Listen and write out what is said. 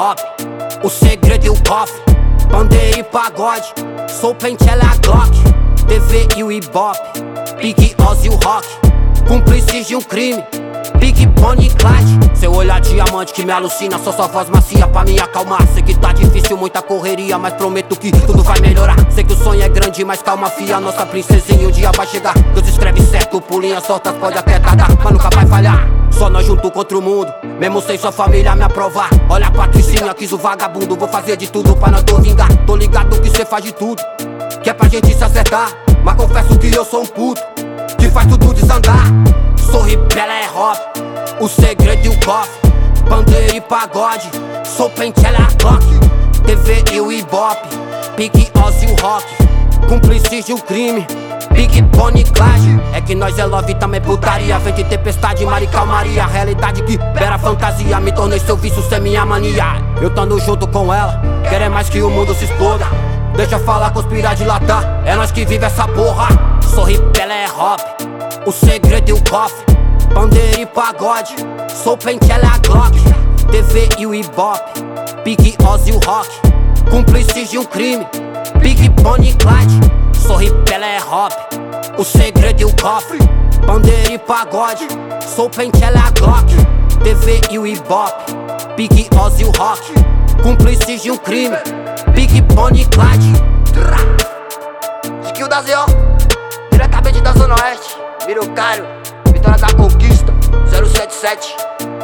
hop, o segredo e o cofre, bandeira e pagode, sou pente, ela é a Glock, TV e o Ibope, Big Oz e o rock, cúmplices de um crime, Big Bonnie e Clyde. Seu olhar diamante que me alucina, só sua voz macia pra me acalmar. Sei que tá difícil, muita correria, mas prometo que tudo vai melhorar. Sei que o sonho é grande, mas calma fia, nossa princesinha um dia vai chegar. Deus escreve certo, por linhas soltas pode até tardar, mas nunca vai falhar. Só nós junto contra o mundo, mesmo sem sua família me aprovar. Olha a Patricinha, quis o vagabundo, vou fazer de tudo pra nós dois vingar. Tô ligado que cê faz de tudo, que é pra gente se acertar. Mas confesso que eu sou um puto, que faz tudo desandar. Sou hip, ela é hop, o segredo e o cofre, bandeira e pagode, sou pente, ela é a Glock, TV e o Ibope, Big Oz e o rock, cúmplices de um crime, Big Bonnie e Clyde. É que nós é love e também putaria, vem de tempestade, mar e calmaria. Realidade que beira fantasia, me tornei seu vício, cê é minha mania. Eu tando junto com ela, querem mais que o mundo se exploda. Deixa eu falar, conspirar, dilatar, é nós que vive essa porra. Sou hip, ela é hop, o segredo e o cofre, bandeira e pagode, sou pente, ela é a Glock, TV e o Ibope, Big Oz e o rock, cúmplices de um crime, Big Bonnie e Clyde. Sou hip, ela é hop, o segredo e o cofre, bandeira e pagode, sou pente, ela é a Glock, TV e o Ibope, Big Oz e o rock, cúmplices de um crime, Big Bonnie e Clyde. Skill da ZO, diretamente da Zona Oeste, Virocário, Vitória da Conquista, 077.